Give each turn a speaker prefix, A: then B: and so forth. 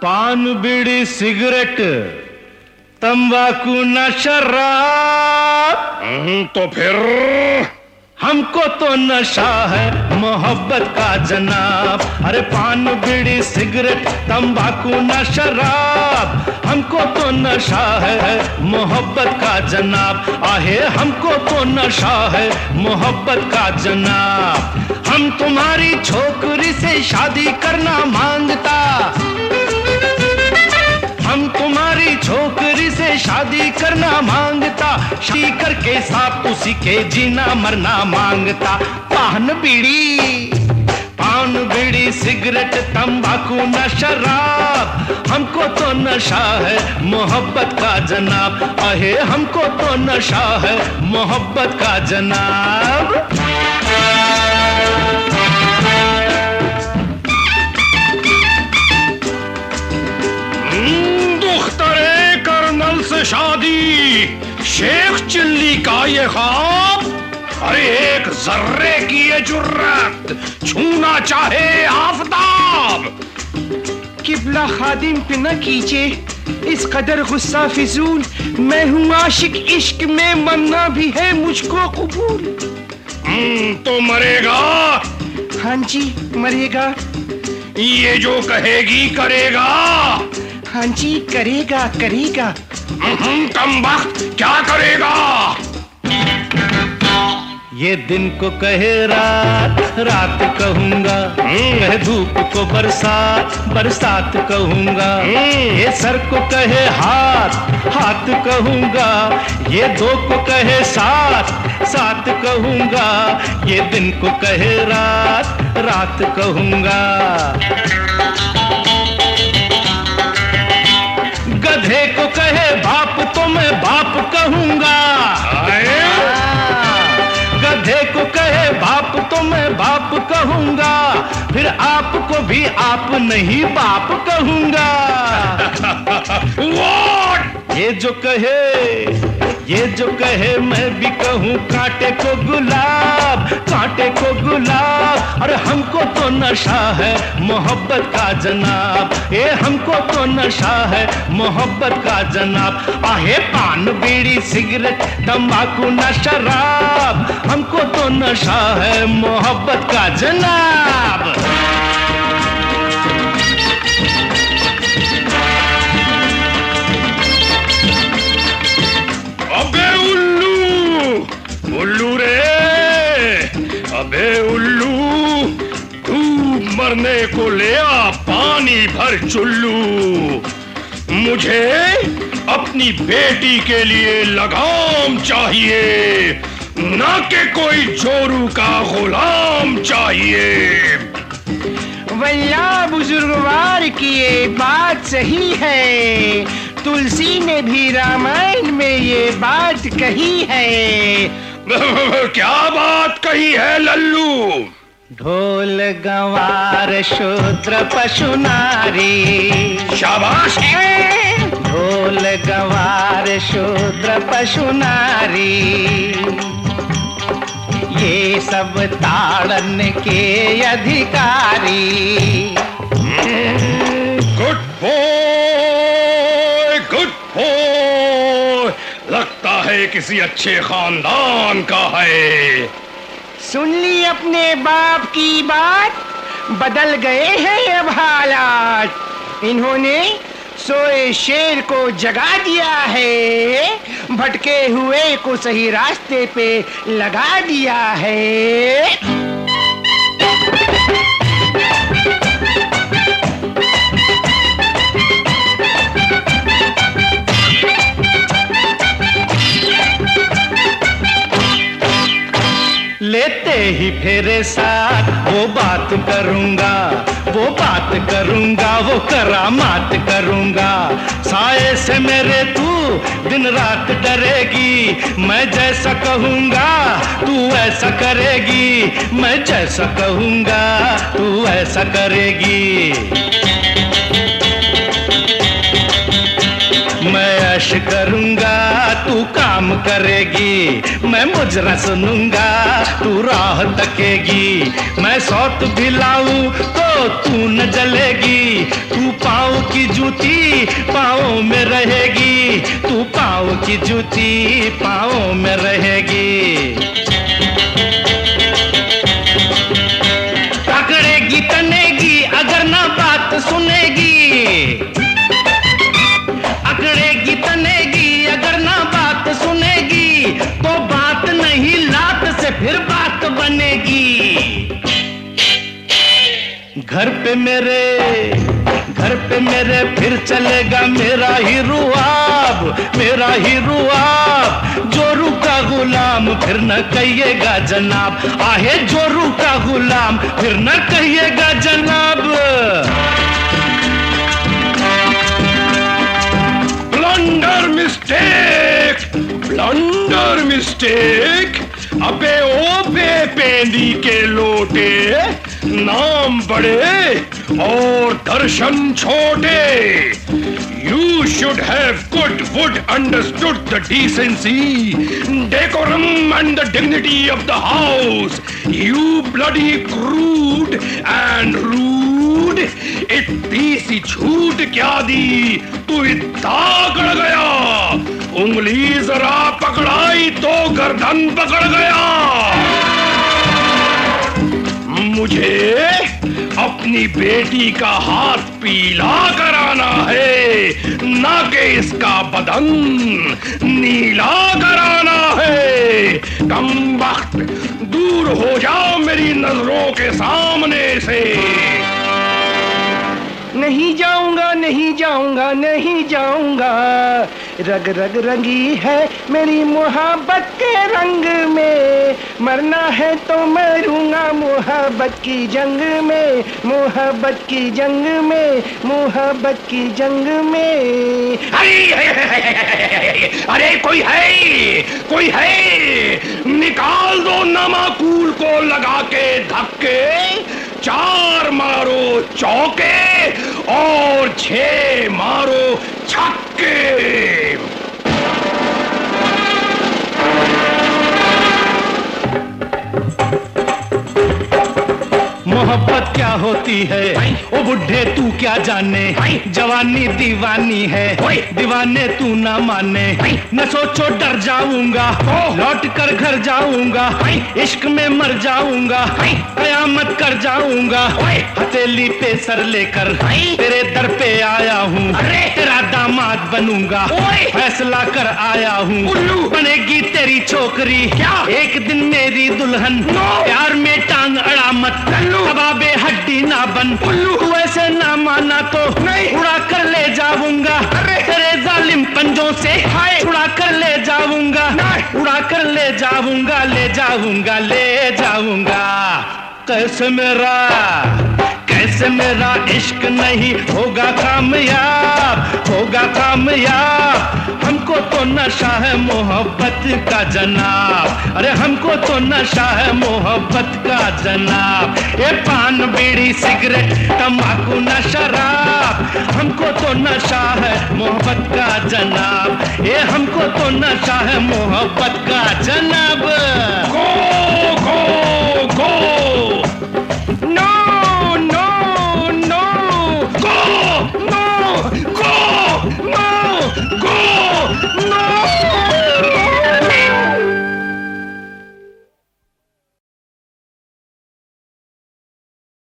A: पान बीड़ी सिगरेट तंबाकू न शराब।
B: तो फिर
A: हमको तो नशा है मोहब्बत का जनाब। अरे पान बीड़ी सिगरेट तंबाकू न शराब, हमको तो नशा है मोहब्बत का जनाब। आहे हमको तो नशा है मोहब्बत का जनाब। हम तुम्हारी छोकरी से शादी करना मांगता, हम तुम्हारी छोकरी से शादी करना मांगता। शादी करके साथ उसी के जीना मरना मांगता। पान बीड़ी सिगरेट तंबाकू न शराब, हमको तो नशा है मोहब्बत का जनाब। अहे हमको तो नशा है मोहब्बत का जनाब।
B: से शादी, शेख चिल्ली का ये ख्वाब, अरे एक जर्रे की ये जुर्रत, छूना चाहे आफताब।
C: किबला खादिम पे न कीजिए इस कदर गुस्सा फिजूल, मैं हूँ आशिक, इश्क में मरना भी है मुझको कबूल।
B: तो मरेगा?
C: हाँ जी मरेगा।
B: ये जो कहेगी करेगा?
C: हाँ जी करेगा करेगा।
B: कम वक्त क्या करेगा?
A: ये दिन को कहे रात, रात कहूंगा। कहे धूप को बरसात, बरसात कहूंगा। ये सर को कहे हाथ, हाथ कहूंगा। ये दो को कहे साथ, साथ कहूंगा। ये दिन को कहे रात, रात कहूंगा। गधे को कहे बाप तो मैं बाप कहूंगा। गधे को कहे बाप तो मैं बाप कहूंगा। फिर आपको भी आप नहीं बाप कहूंगा। ये जो कहे मैं भी कहूँ कांटे को गुलाब, कांटे को गुलाब। और हमको तो नशा है मोहब्बत का जनाब। ये हमको तो नशा है मोहब्बत का जनाब। आहे पान बीड़ी सिगरेट तंबाकू न शराब, हमको तो नशा है मोहब्बत का जनाब।
B: उल्लू रे, अबे उल्लू, तू मरने को ले आ पानी भर चुल्लू। मुझे अपनी बेटी के लिए लगाम चाहिए, ना कि कोई जोरू का गुलाम चाहिए।
C: वल्ला बुजुर्गवार की ये बात सही है, तुलसी ने भी रामायण में ये बात कही है।
B: क्या बात कही है लल्लू?
A: ढोल गंवार शूद्र पशु नारी।
B: शाबाश।
A: ढोल गंवार शूद्र पशु नारी, ये सब ताड़न के अधिकारी।
B: गुड बॉय, गुड बॉय, लगता है किसी अच्छे खानदान का है।
C: सुन ली अपने बाप की बात, बदल गए हैं अब हालात। इन्होंने सोए शेर को जगा दिया है, भटके हुए को सही रास्ते पे लगा दिया है।
A: लेते ही फेरे साथ वो बात करूंगा, वो बात करूंगा, वो करामात करूंगा। साए से मेरे तू दिन रात डरेगी, मैं जैसा कहूंगा तू ऐसा करेगी, मैं जैसा कहूंगा तू ऐसा करेगी। मैं ऐश करूंगा तू काम करेगी, मैं मुजरा सुनूंगा तू राह तकेगी। मैं सौत भी लाऊं तो तू न जलेगी, तू पाँव की जूती पाँव में रहेगी, तू पाँव की जूती पाँव में रहेगी। पकड़ेगी तनेगी अगर ना बात सुनेगी, अकड़ेगी तनेगी अगर ना बात सुनेगी, तो बात नहीं लात से फिर बात बनेगी। घर पे मेरे फिर चलेगा मेरा ही रुआब, मेरा ही रुआब। जोरू का गुलाम फिर न कहिएगा जनाब, आहे जोरू का गुलाम फिर न कहिएगा जनाब।
B: Blunder mistake, blunder mistake. अबे ओ पेंदी के लोटे, नाम बड़े और दर्शन छोटे। You should have good would understood the decency, decorum and the dignity of the house. You bloody crude and rude, इतनी सी छूट क्या दी, तू इतना गड़ गया। उंगली जरा पकड़ाई तो गर्दन पकड़ गया। मुझे अपनी बेटी का हाथ पीला कराना है, ना कि इसका बदन नीला कराना है। कम वक्त दूर हो जाओ मेरी नजरों के सामने से।
C: नहीं जाऊंगा, नहीं जाऊंगा, नहीं जाऊंगा। रग रग रंगी है मेरी मोहब्बत के रंग में, मरना है तो मरूंगा मोहब्बत की जंग में, मोहब्बत की जंग में, मोहब्बत की जंग में।
B: अरे कोई है, निकाल दो नमाकूल को लगा के धक्के। 4 मारो चौके और 6 मारो छक्के।
A: मोहब्बत क्या होती है ओ बुढ़े तू क्या जाने, जवानी दीवानी है दीवाने तू ना माने। न सोचो डर जाऊंगा, लौट कर घर जाऊंगा, इश्क में मर जाऊंगा, कयामत कर जाऊंगा। हथेली पे सर लेकर तेरे दर पे आया हूँ, तेरा दामाद बनूंगा, फैसला कर आया हूँ। बनेगी तेरी छोकरी एक दिन मेरी दुल्हन, प्यार में टांग अड़ा मत, कबाबे हड्डी ना बन। तू ऐसे ना माना तो उड़ा कर ले जाऊंगा, तेरे जालिम पंजों से उड़ा कर ले जाऊंगा, उड़ा कर ले जाऊंगा, ले जाऊंगा, ले जाऊंगा। कैसे मेरा इश्क नहीं होगा कामयाब, होगा कामयाब। हमको तो नशा है मोहब्बत का जनाब, अरे हमको तो नशा है मोहब्बत का जनाब। ये पान बीड़ी सिगरेट तंबाकू न शराब, हमको तो नशा है मोहब्बत का जनाब, ये हमको तो नशा है मोहब्बत का जनाब।
B: गो गो गो